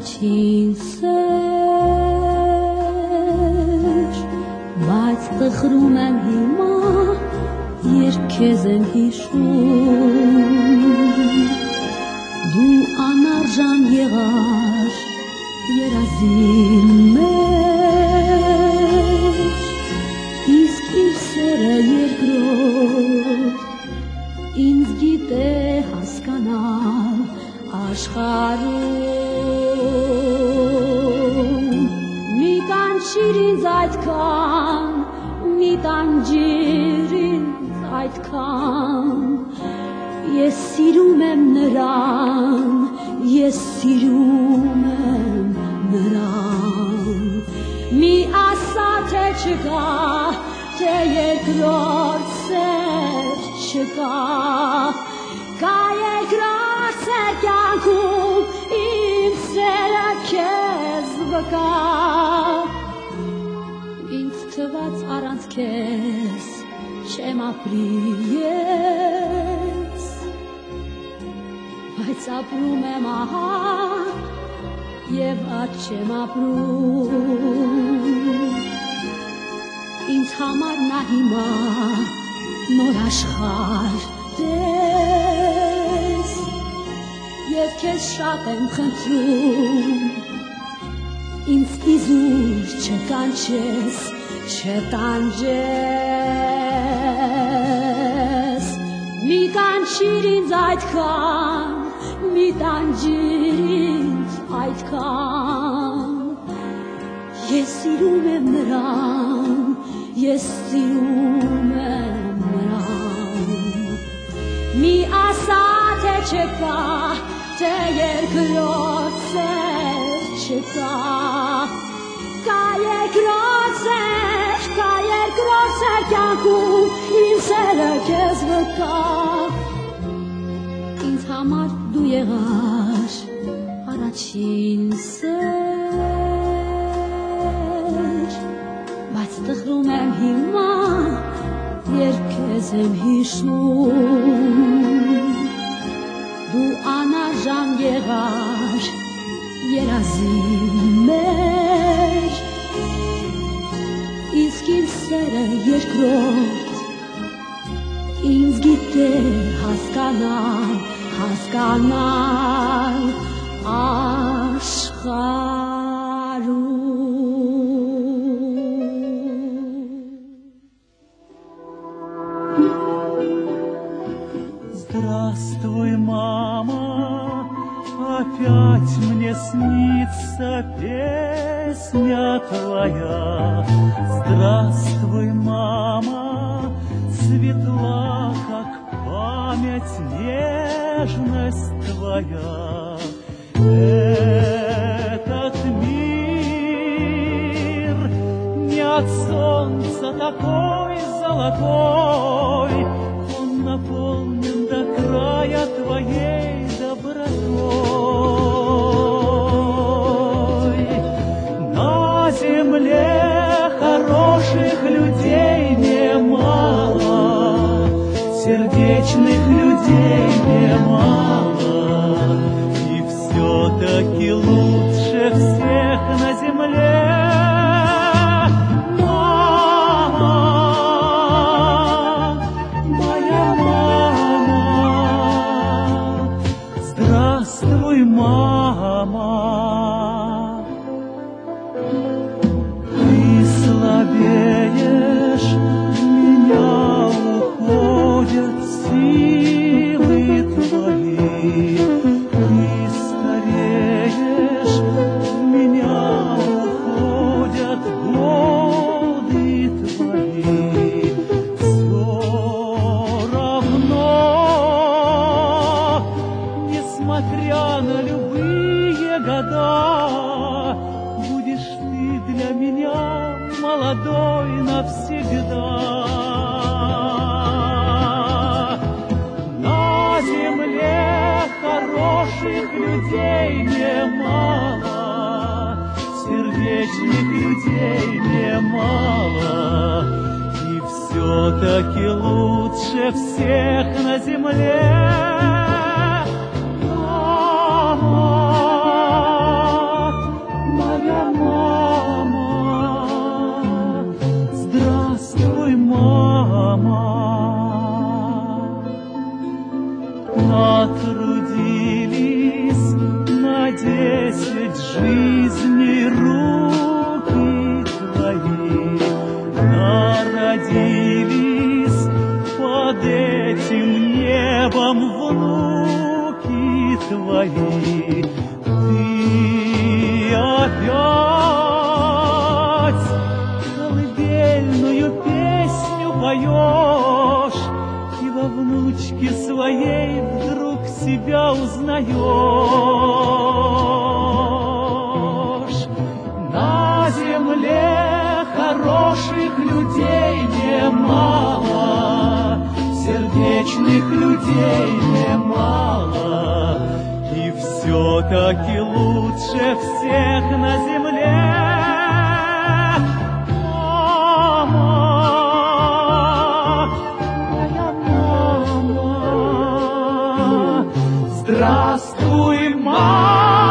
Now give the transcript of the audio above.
առաջինսեր, բայց տխրում եմ հիմա, երբ քեզ եմ հիշում, դու անարժան եղար երազի մեջ, իսկ իր սերը երկրորդ ինձ գիտե հասկանալ աշխարհում, մի կանչիր ինձ այդքան, մի տանջիր ինձ այդքան, ես սիրում եմ նրան, ես սիրում եմ նրան, մի ասա թե չկա, թե երկրորդ սեր չկա, կա երկրորդ սեր կյանքում, իմ սերը քեզ վկա, ինձ թվաց առանց քեզ չեմ ապրի ես, բայց ապրում եմ ահա և աջ չեմ ապրում, ինձ համար նա հիմա նոր աշխարհ տես, և քեզ շատ եմ խնդրում, ինձ իզուր չկանչես, չտանջես, մի կանչիր ինձ այդքան, մի տանջիր ինձ այդքան, ես սիրում եմ նրան, ես սիրում եմ նրան, մի ասա թե չկա, թե երկրորդ սեր չկա, կա երկրորդ սեր կյանքում, իմ սերը քեզ վկա, ինձ համար դու եղար առաջին սեր, բայց տխրում եմ հիմա, երբ քեզ եմ հիշում, դու անարժան եղար երազի մեջ, իսկ իմ սերը երկրորդ ինձ գիտե հասկանալ, հասկանալ աշխարհում. Здравствуй, мама, опять мне снится песня твоя. Здравствуй, мама, светла, как память, нежность твоя. Этот мир не от солнца такой золотой, он наполнен до края твоей добротой. На земле хороших людей немало, сердечных людей немало, и все-таки лучше всех на земле мама, моя мама. Здравствуй, мама. Ты слабеешь, в меня уходят силы твои. Ты стареешь, в меня уходят годы твои. Все равно, несмотря на любые года, будешь ты для меня молодой навсегда. На земле хороших людей немало, сердечных людей немало, и все-таки лучше всех на земле мама. от жизни руки твои народились под этим небом внуки твои. Ты опять колыбельную песню поешь, и во внучке своей вдруг себя узнаешь. На земле хороших людей немало, сердечных людей немало, и все-таки лучше всех на земле мама, моя мама. Здравствуй, мама.